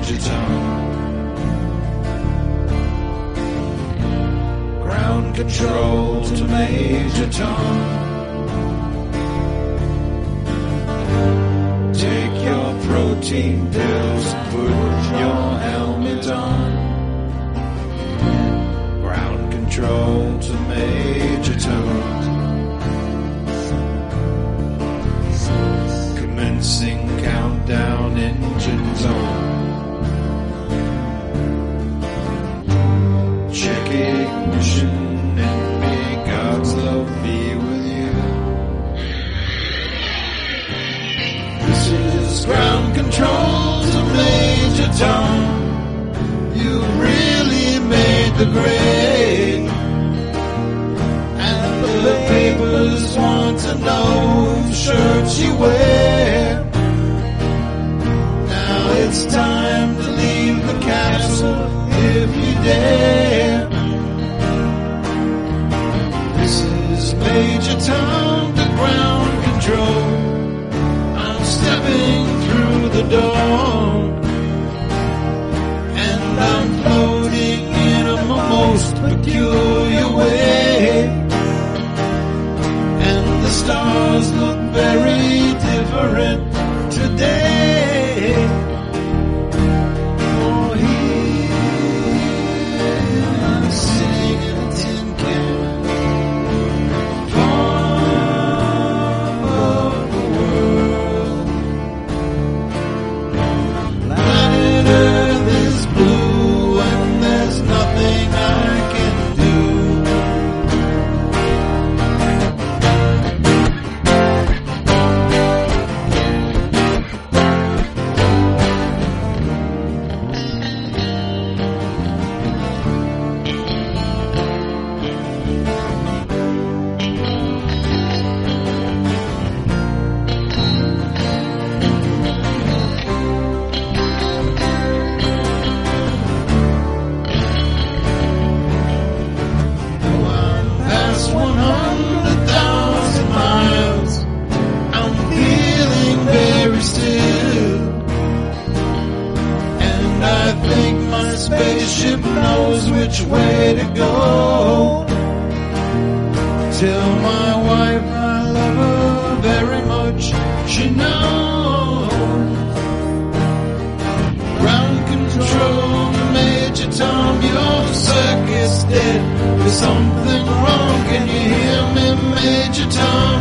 Major Tom. Ground control to Major Tom. Take your protein pills, put your helmet on. Ground control to Major Tom. Commencing countdown, engines on. Check ignition and may God's love be with you. This is ground control to Major Tom. You really made the grade. And the papers want to know whose shirts you wear. Now it's time to leave the capsule if you dare. This is Major Tom to ground control. I'm stepping through the door. And I'm floating in a most peculiar way. And the stars look very different today. Oh, here, sitting in a tin can, far above the world. Planet Earth is blue and there's nothing I can do. Past 100,000 miles, I'm feeling very still. And I think my spaceship knows which way to go. Tell my wife I love her very much, she knows. Ground control, Major Tom, your circuit's dead. There's something wrong, can you hear me, Major Tom?